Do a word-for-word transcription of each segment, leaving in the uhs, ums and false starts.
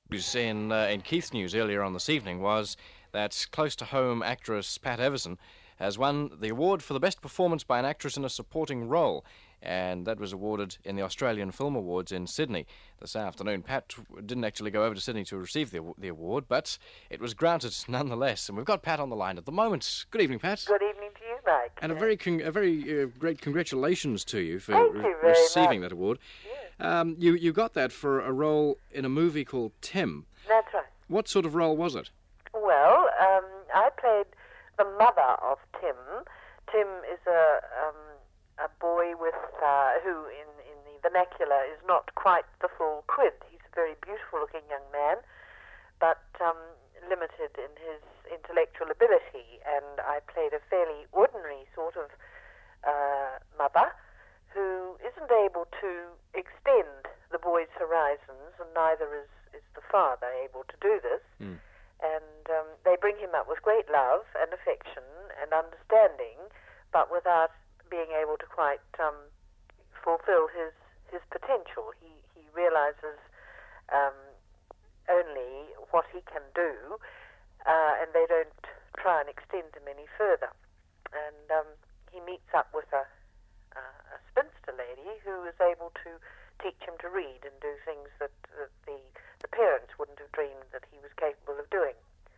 News In, uh, in Keith's news earlier on this evening was that close-to-home actress Pat Everson has won the award for the best performance by an actress in a supporting role, and that was awarded in the Australian Film Awards in Sydney this afternoon. Pat didn't actually go over to Sydney to receive the, the award, but it was granted nonetheless, and we've got Pat on the line at the moment. Good evening, Pat. Good evening to you, Mike. And a very con- a very uh, great congratulations to you for Thank re- you very receiving much. that award. Yes. Um, you, you got that for a role in a movie called Tim. That's right. What sort of role was it? Well, um, I played the mother of Tim. Tim is a um, a boy with uh, who, in, in the vernacular, is not quite the full quid. He's a very beautiful-looking young man, but um, limited in his intellectual ability. And I played a fairly ordinary sort of uh, mother who isn't able to extend the boy's horizons, and neither is, is the father able to do this. Mm. And um, they bring him up with great love and affection and understanding, but without being able to quite um, fulfill his, his potential. He, he realizes um, only what he can do, uh, and they don't try and extend him any further. And um, he meets up with a Uh, a spinster lady who is able to teach him to read and do things that, that the the parents wouldn't have dreamed that he was capable of doing.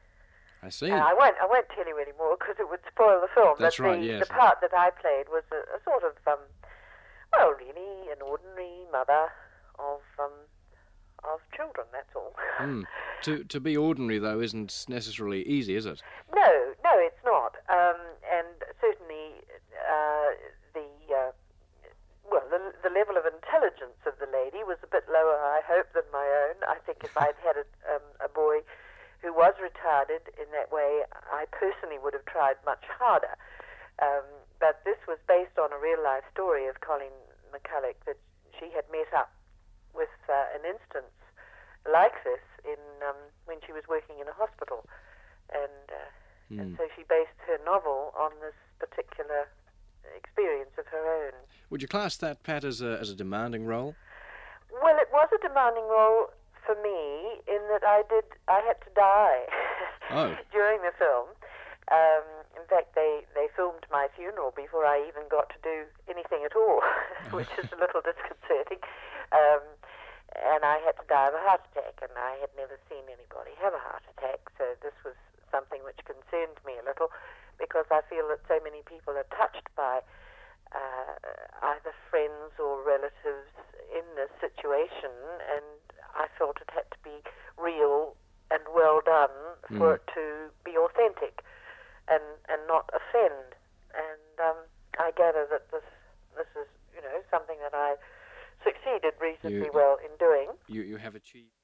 I see. Uh, I won't I won't tell you any more because it would spoil the film. That's but right, the, yes. the part that I played was a, a sort of um, well, really an ordinary mother of um, of children. That's all. Mm. To to be ordinary though isn't necessarily easy, is it? No, no, it's not. Um, and certainly uh, the uh, well, the, the level of intelligence of the lady was a bit lower, I hope, than my own. I think if I'd had a, um, a boy who was retarded in that way, I personally would have tried much harder. Um, but this was based on a real-life story of Colleen McCulloch, that she had met up with uh, an instance like this in um, when she was working in a hospital. And, uh, Mm. and so she based her novel on this particular experience of her own. Would you class that, Pat, as a as a demanding role? Well, it was a demanding role for me in that I did I had to die Oh. during the film. Um, in fact, they, they filmed my funeral before I even got to do anything at all, which is a little disconcerting. Um, and I had to die of a heart attack, and I had never seen anybody have a heart attack, so this was something which concerned me a little, because I feel that so many people are touched by uh, either friends or relatives in this situation, and I felt it had to be real and well done for Mm. it to be authentic and, and not offend. And um, I gather that this this is, you know, something that I succeeded reasonably You- well in doing. You you have achieved.